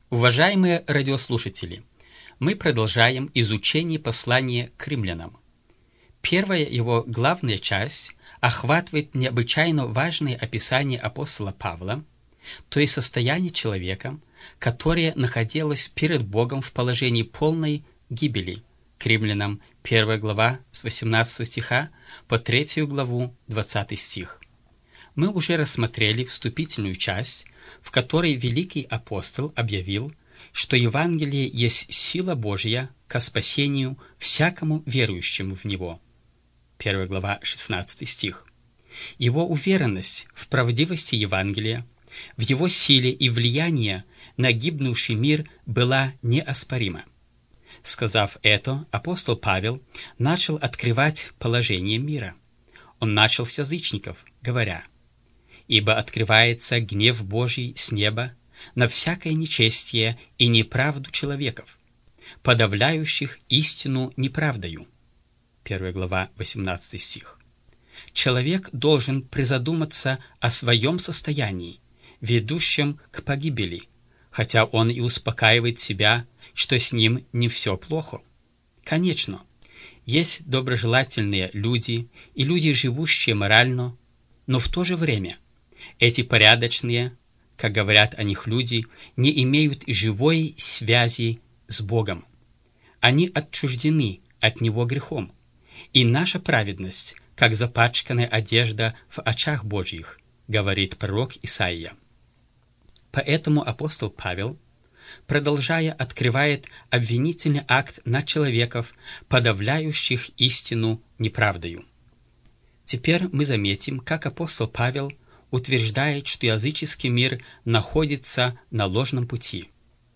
Уважаемые радиослушатели, мы продолжаем изучение послания к римлянам. Первая его главная часть охватывает необычайно важное описание апостола Павла, то есть состояние человека, которое находилось перед Богом в положении полной гибели, к римлянам 1 глава с 18 стиха по 3 главу 20 стих. Мы уже рассмотрели вступительную часть, в которой великий апостол объявил, что Евангелие есть сила Божья ко спасению всякому верующему в него. 1 глава 16 стих. Его уверенность в правдивости Евангелия, в его силе и влиянии на гибнувший мир была неоспорима. Сказав это, апостол Павел начал открывать положение мира. Он начал с язычников, говоря: «Ибо открывается гнев Божий с неба на всякое нечестие и неправду человеков, подавляющих истину неправдою». 1 глава 18 стих. Человек должен призадуматься о своем состоянии, ведущем к погибели, хотя он и успокаивает себя, что с ним не все плохо. Конечно, есть доброжелательные люди и люди, живущие морально, но в то же время эти порядочные, как говорят о них люди, не имеют живой связи с Богом. Они отчуждены от Него грехом, и наша праведность, как запачканная одежда в очах Божьих, говорит пророк Исаия. Поэтому апостол Павел, продолжая, открывает обвинительный акт на человеков, подавляющих истину неправдою. Теперь мы заметим, как апостол Павел утверждает, что языческий мир находится на ложном пути.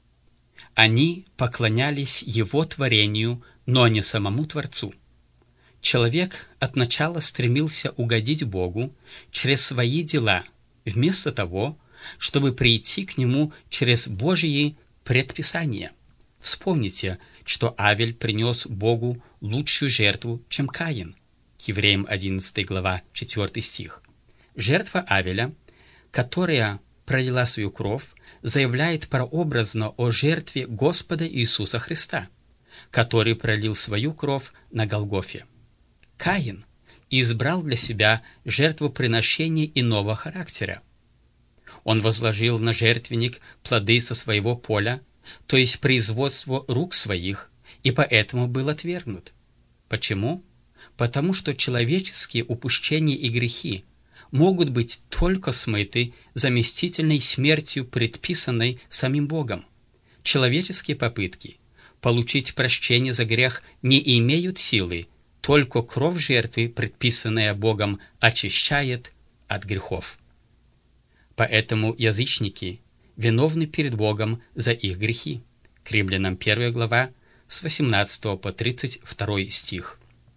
Они поклонялись его творению, но не самому Творцу. Человек от начала стремился угодить Богу через свои дела, вместо того, чтобы прийти к Нему через Божьи предписания. Вспомните, что Авель принес Богу лучшую жертву, чем Каин. Евреям 11 глава 4 стих. Жертва Авеля, которая пролила свою кровь, заявляет прообразно о жертве Господа Иисуса Христа, который пролил свою кровь на Голгофе. Каин избрал для себя жертвоприношение иного характера. Он возложил на жертвенник плоды со своего поля, то есть производство рук своих, и поэтому был отвергнут. Почему? Потому что человеческие упущения и грехи могут быть только смыты заместительной смертью, предписанной самим Богом. Человеческие попытки получить прощение за грех не имеют силы, только кровь жертвы, предписанная Богом, очищает от грехов. Поэтому язычники виновны перед Богом за их грехи. К римлянам 1 глава с 18 по 32 стих.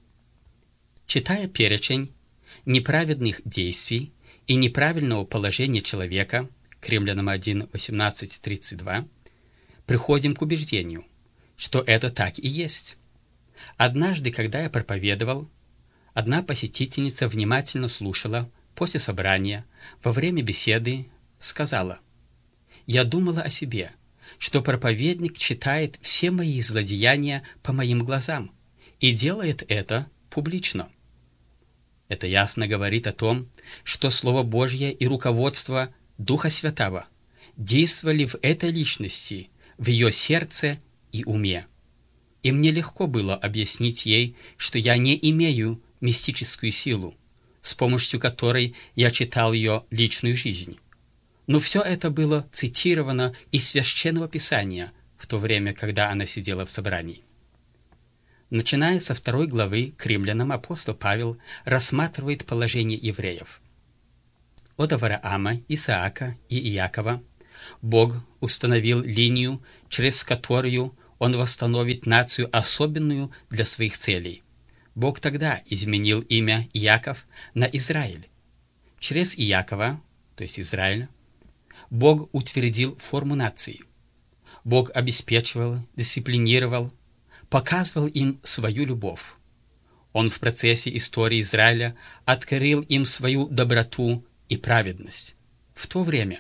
Читая перечень неправедных действий и неправильного положения человека, к римлянам 1, 18, 32, приходим к убеждению, что это так и есть. Однажды, когда я проповедовал, одна посетительница внимательно слушала после собрания, во время беседы сказала: «Я думала о себе, что проповедник читает все мои злодеяния по моим глазам и делает это публично». Это ясно говорит о том, что Слово Божье и руководство Духа Святого действовали в этой личности, в ее сердце и уме. И мне легко было объяснить ей, что я не имею мистическую силу, с помощью которой я читал ее личную жизнь. Но все это было цитировано из Священного Писания в то время, когда она сидела в собрании. Начиная со 2 главы к римлянам, апостол Павел рассматривает положение евреев. От Авраама, Исаака и Иакова Бог установил линию, через которую Он восстановит нацию, особенную для своих целей. Бог тогда изменил имя Иаков на Израиль. Через Иакова, то есть Израиль, Бог утвердил форму нации. Бог обеспечивал, дисциплинировал, показывал им свою любовь. Он в процессе истории Израиля открыл им свою доброту и праведность. В то время,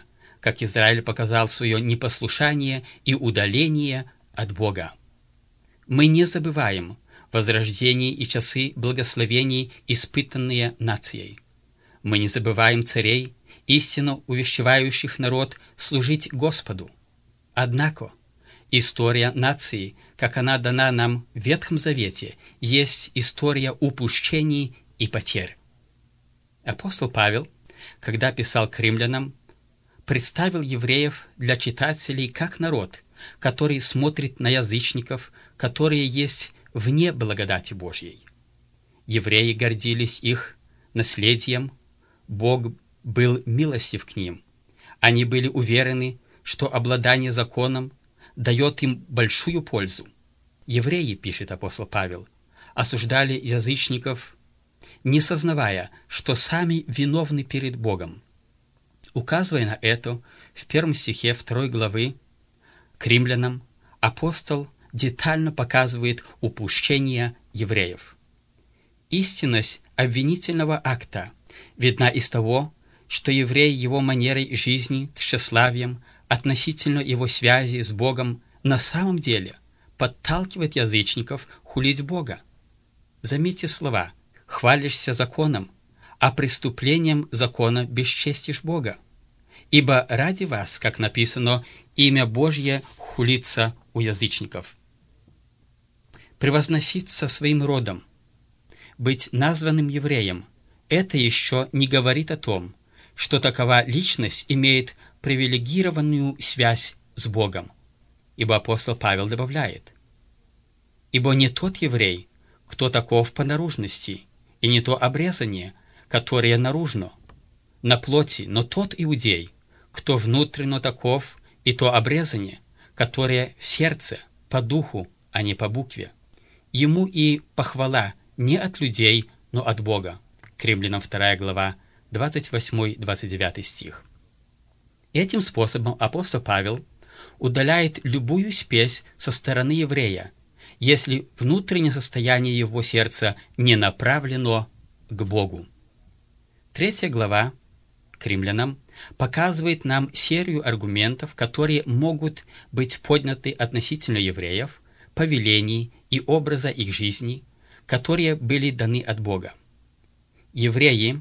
как Израиль показал свое непослушание и удаление от Бога. Мы не забываем возрождение и часы благословений, испытанные нацией. Мы не забываем царей, истинно увещевающих народ служить Господу. Однако история нации, как она дана нам в Ветхом Завете, есть история упущений и потерь. Апостол Павел, когда писал к римлянам, представил евреев для читателей как народ, который смотрит на язычников, которые есть вне благодати Божьей. Евреи гордились их наследием, Бог был милостив к ним. Они были уверены, что обладание законом дает им большую пользу. Евреи, пишет апостол Павел, осуждали язычников, не сознавая, что сами виновны перед Богом. Указывая на это, в 1 стихе 2 главы к римлянам апостол детально показывает упущение евреев. Истинность обвинительного акта видна из того, что еврей его манерой жизни, тщеславием, относительно его связи с Богом на самом деле подталкивает язычников хулить Бога. Заметьте слова: «Хвалишься законом, а преступлением закона бесчестишь Бога. Ибо ради вас, как написано, имя Божье хулится у язычников». Превозноситься своим родом, быть названным евреем – это еще не говорит о том, что такова личность имеет привилегированную связь с Богом. Ибо апостол Павел добавляет: «Ибо не тот еврей, кто таков по наружности, и не то обрезание, которое наружно, на плоти, но тот иудей, кто внутренно таков, и то обрезание, которое в сердце, по духу, а не по букве. Ему и похвала не от людей, но от Бога». К Римлянам 2 глава, 28-29 стих. Этим способом апостол Павел удаляет любую спесь со стороны еврея, если внутреннее состояние его сердца не направлено к Богу. 3 глава к Римлянам показывает нам серию аргументов, которые могут быть подняты относительно евреев, повелений и образа их жизни, которые были даны от Бога. Евреи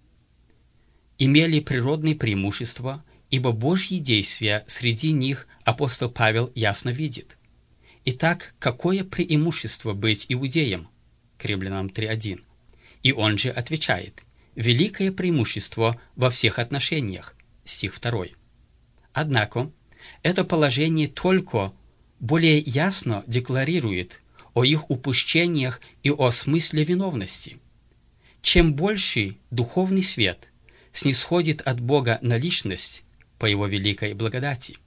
имели природные преимущества, ибо Божьи действия среди них апостол Павел ясно видит. Итак, какое преимущество быть иудеем? К Римлянам 3:1. И он же отвечает: великое преимущество во всех отношениях. Стих 2. Однако, это положение только более ясно декларирует о их упущениях и о смысле виновности. Чем больше духовный свет снисходит от Бога на личность по Его великой благодати,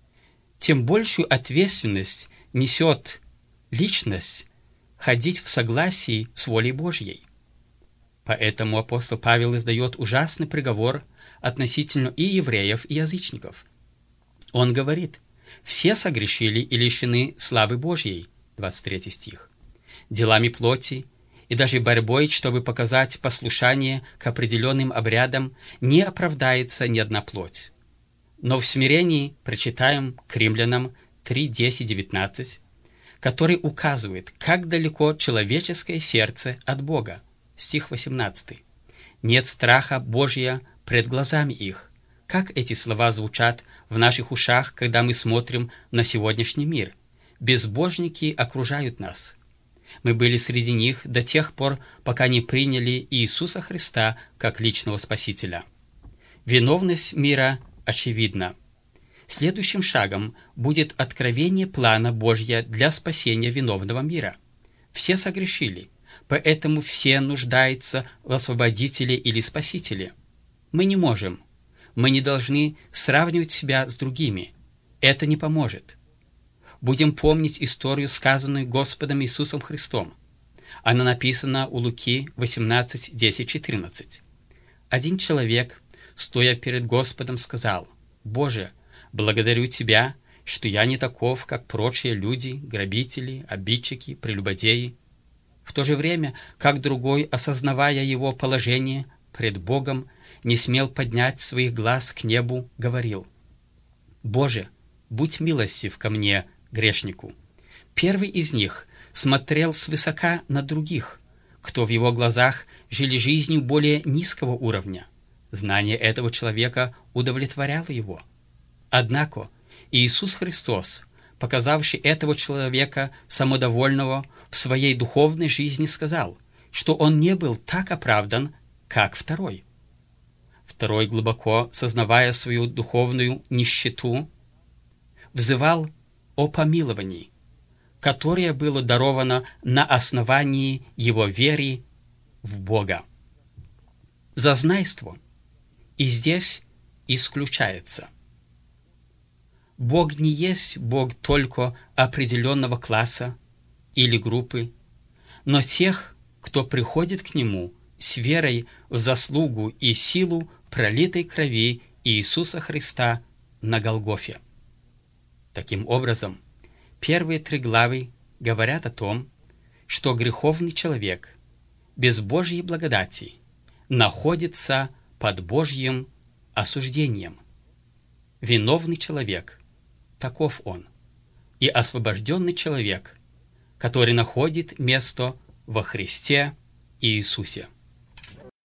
тем большую ответственность несет личность ходить в согласии с волей Божьей. Поэтому апостол Павел издает ужасный приговор относительно и евреев, и язычников. Он говорит: «Все согрешили и лишены славы Божьей», 23 стих, «делами плоти и даже борьбой, чтобы показать послушание к определенным обрядам, не оправдается ни одна плоть». Но в смирении прочитаем к Римлянам 3:10-19, который указывает, как далеко человеческое сердце от Бога. Стих 18. «Нет страха Божия пред глазами их». Как эти слова звучат в наших ушах, когда мы смотрим на сегодняшний мир? Безбожники окружают нас. Мы были среди них до тех пор, пока не приняли Иисуса Христа как личного Спасителя. Виновность мира очевидна. Следующим шагом будет откровение плана Божья для спасения виновного мира. Все согрешили, поэтому все нуждаются в освободителе или спасителе. Мы не можем, мы не должны сравнивать себя с другими. Это не поможет. Будем помнить историю, сказанную Господом Иисусом Христом. Она написана у Луки 18:10-14. Один человек, стоя перед Господом, сказал: «Боже, благодарю Тебя, что я не таков, как прочие люди, грабители, обидчики, прелюбодеи». В то же время, как другой, осознавая его положение пред Богом, не смел поднять своих глаз к небу, говорил: «Боже, будь милостив ко мне, грешнику». Первый из них смотрел свысока на других, кто в его глазах жили жизнью более низкого уровня. Знание этого человека удовлетворяло его. Однако Иисус Христос, показавший этого человека самодовольного в своей духовной жизни, сказал, что он не был так оправдан, как второй. Второй, глубоко сознавая свою духовную нищету, взывал о помиловании, которое было даровано на основании его веры в Бога. Зазнайство и здесь исключается. Бог не есть Бог только определенного класса или группы, но тех, кто приходит к Нему с верой в заслугу и силу пролитой крови Иисуса Христа на Голгофе. Таким образом, первые 3 главы говорят о том, что греховный человек без Божьей благодати находится под Божьим осуждением. Виновный человек, таков он, и освобожденный человек, который находит место во Христе Иисусе.